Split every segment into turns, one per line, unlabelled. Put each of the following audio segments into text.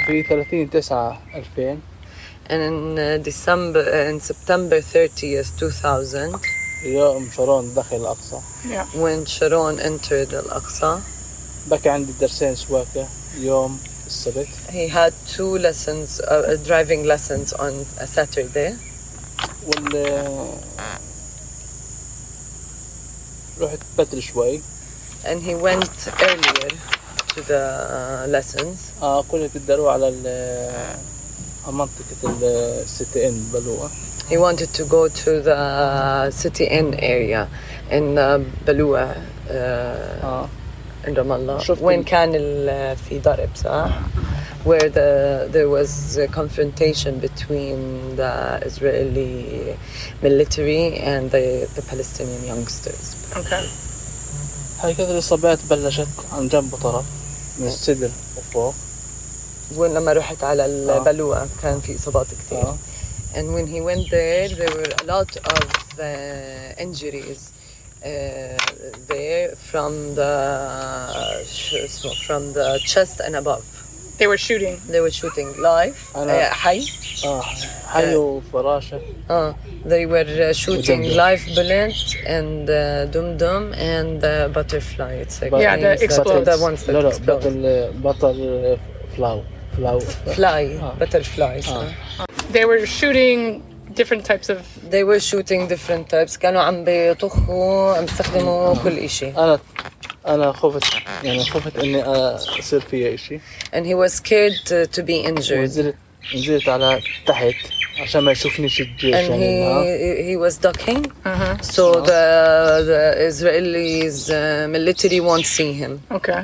في 30/9/2000.
And in September 30th, 2000,
يوم شارون دخل الأقصى.
when Sharon entered Al-Aqsa,
بقى عندي درسين سواقة يوم السبت.
he had 2 lessons, driving lessons on a Saturday.
رحت بدري شوي.
And he went earlier to the lessons.
كنت بدي أروح على منطقة السيتي إن بلوة.
He wanted to go to the City Inn area in Balua in Ramallah. وين كان في ضرب صح? Where there was a confrontation between the Israeli military and the Palestinian youngsters.
Okay.
هاي كذا الإصابات بلشت عن جنب طرف من الصدر وفوق.
وين لما رحت على البلوة كان في إصابات كتير. And when he went there were a lot of injuries there from the chest and above.
They were shooting.
They were shooting live. حي.
حي وفراشة.
They were shooting live bullet and dum-dum and butterfly. It's like
the explodes.
The ones that explode. Butterflies.
They were shooting different types of.
They were shooting different types. كانوا عم بيطخوا عم بيستخدموا كل إشي.
أنا خفت إني أصير فيها إشي.
And he was scared to be injured.
نزلت على تحت عشان ما يشوفنيش الجيش.
And he was ducking. So the Israelis military won't see him.
Okay.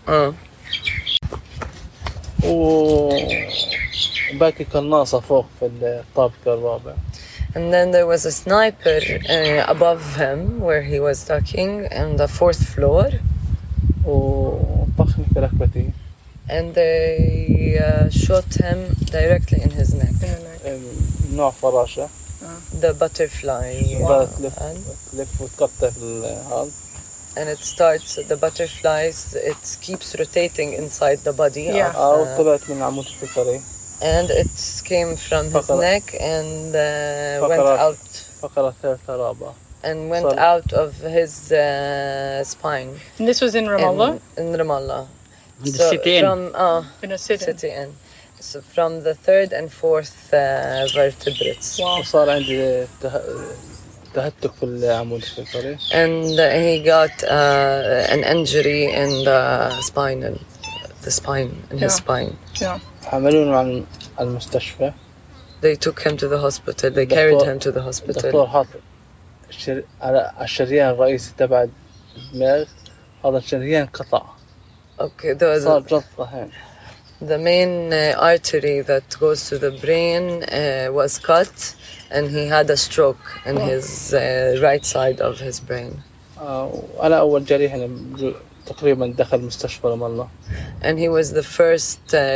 باقي قناصة فوق في الطابق الرابع.
And then there was a sniper above him where he was ducking on the 4th floor.
وطخني في ركبتي.
And they shot him directly in his neck.
نوع فراشة.
The butterfly.
تلف وتقطع في الهال.
And it starts, the butterflies, it keeps rotating inside the body.
وطلعت من العمود الفقري.
And it came from his neck and went out.
فقرة ثالثة رابعة.
And went out of his spine.
And this was in Ramallah?
In Ramallah.
In the City Inn.
In a city
Inn. So from the 3rd and 4th vertebrates.
وصار عندي تهتك في العمود الفقري.
And he got an injury in the spine, in his spine.
Yeah.
حملونه على المستشفى.
They took him to the hospital. They carried him to the hospital.
الدكتور حاط على الشريان الرئيسي تبع الدماغ. هذا الشريان قطع.
Okay,
صار جلطة هين.
The main artery that goes to the brain was cut, and he had a stroke in his right side of his brain.
أنا أول جريح تقريبا دخل مستشفى رام الله.
And he was the first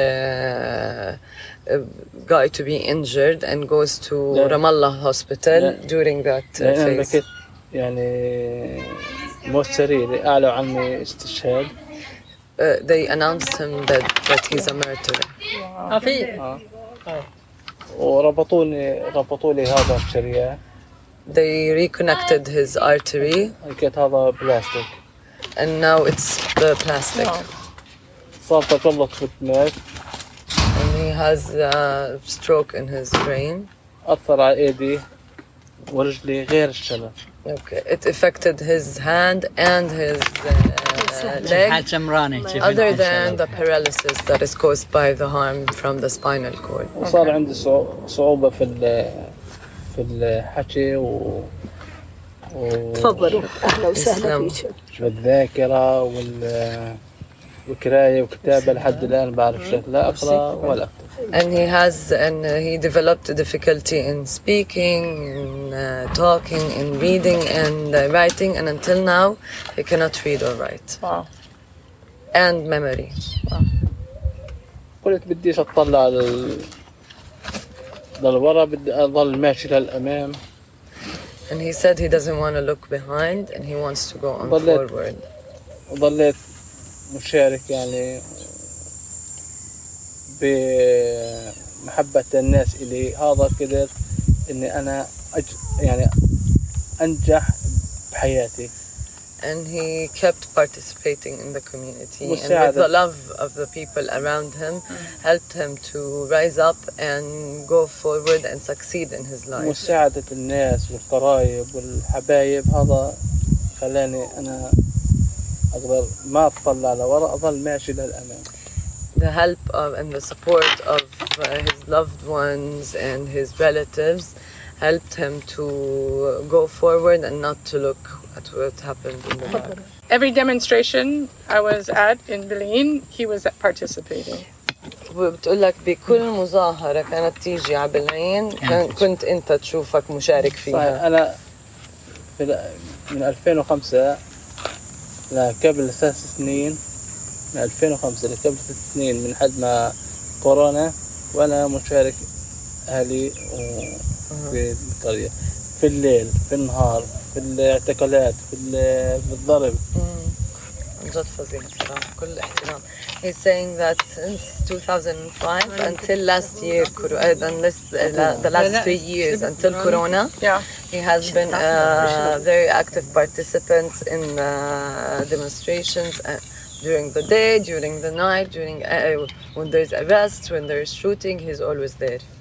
guy to be injured and goes to Ramallah hospital during that phase.
يعني موت سريع أعلنوا عني استشهاد.
They announced him that he's a murderer.
وربطوا لي هذا الشريان.
They reconnected his artery.
كانت هذا بلاستيك.
And now it's the plastic.
صار تجلط في الدماغ.
And he has a stroke in his brain.
أثر على إيدي ورجلي غير الشلل.
Okay, it affected his hand and his leg, other than the paralysis that is caused by the harm from the spinal cord.
وصار عندي صعوبة في الحكي
تفضلوا أهلا وسهلا فيك.
والذاكرة والقراية وكتابة لحد الآن بعرف شيء لا أقرأ ولا أكتب.
And he developed difficulty in speaking, in talking, in reading and writing, and until now he cannot read or write.
Wow.
And memory.
Wow.
قلت بديش أطلع للورا بدي أظل ماشي للأمام.
And he said he doesn't want to look behind and he wants to go on forward.
وظليت مشارك يعني بمحبة الناس إلي هذا قدر إني أنا يعني أنجح بحياتي.
And he kept participating in the community, and with
مساعدة.
the love of the people around him helped him to rise up and go forward and succeed in his life.
مساعدة الناس والقرايب والحبايب هذا خلاني أنا أقدر ما أطلع لورا، أظل ماشي للأمام.
The help of and the support of his loved ones and his relatives helped him to go forward and not to look at what happened in the back.
Every demonstration I was at in Bil'in, he was participating.
بتقول لك بكل مظاهرة كانت تيجي على بالعين كنت أنت تشوفك مشارك
صحيح.
فيها.
أنا من 2005 لقبل 3 سنين، من 2005 لقبل 3 سنين من حد ما كورونا، وأنا مشارك أهلي في القرية، في الليل في النهار، في الاعتقالات، في الضرب.
عن جد فظيع بصراحة، كل احترام. He's saying that since 2005 until last year, the last 3 years until Corona, he has been a very active participant in demonstrations during the day, during the night, during when there's arrests, when there's shooting, he's always there.